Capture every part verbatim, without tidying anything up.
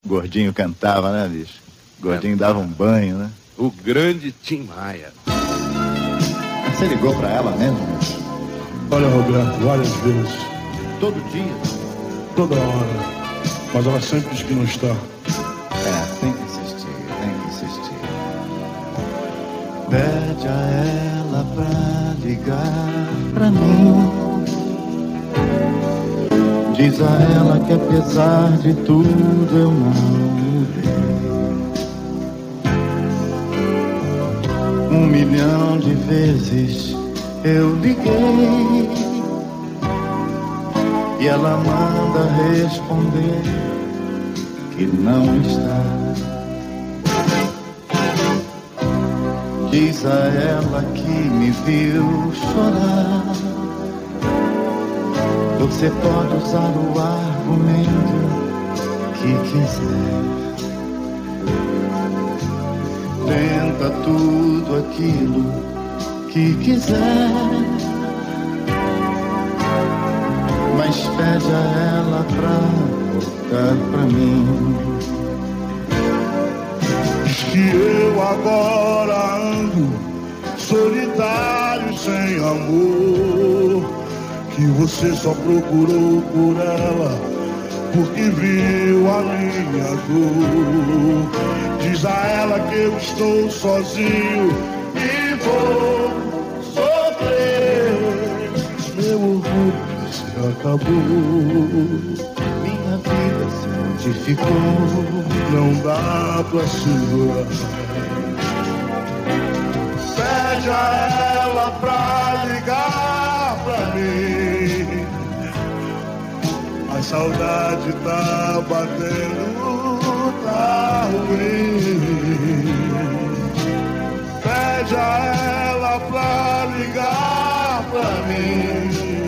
Gordinho cantava, né, bicho? Gordinho dava um banho, né? O grande Tim Maia. Você ligou pra ela mesmo? Olha, Roberto, várias vezes. Todo dia? Toda hora. Mas ela sempre diz que não está. É, tem que insistir, tem que insistir. Pede a ela pra ligar pra mim. Diz a ela que apesar de tudo eu não mudei. Um milhão de vezes eu liguei e ela manda responder que não está. Diz a ela que me viu chorar. Você pode usar o argumento que quiser. Tenta tudo aquilo que quiser, mas pede a ela pra voltar pra mim. Diz que eu agora ando solitário, sem amor, que você só procurou por ela porque viu a minha dor. Diz a ela que eu estou sozinho e vou sofrer. Meu orgulho se acabou, Minha vida se modificou, não dá pra segurar. Pede a ela pra ligar pra mim. A saudade tá batendo, tá ruim. Pede a ela pra ligar pra mim.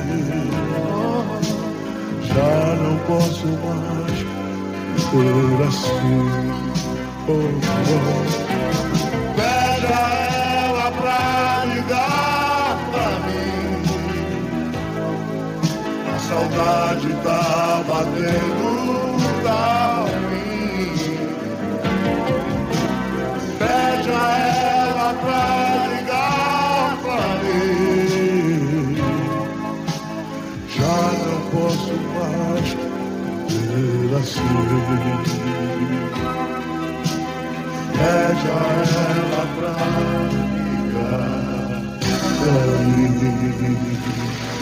Já não posso mais ser assim. Oh, oh. Pede a ela pra ligar pra mim. A saudade tá batendo, tá ruim. Pede a ela pra ligar pra mim. Já não posso mais ver assim. Pede a ela pra ligar pra mim.